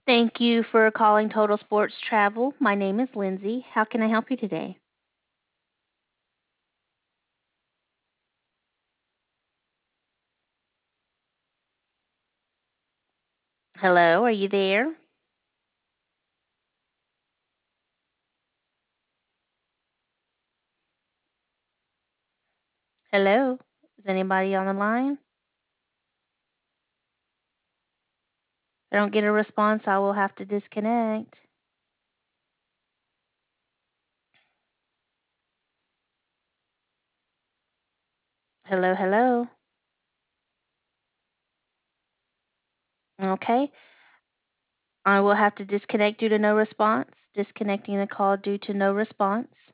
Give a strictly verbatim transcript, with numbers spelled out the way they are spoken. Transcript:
Thank you for calling Total Sports Travel. My name is Lindsay. How can I help you today? Hello, are you there? Hello? Is anybody on the line? If I don't get a response, I will have to disconnect. Hello, hello. Okay. I will have to disconnect due to no response. Disconnecting the call due to no response.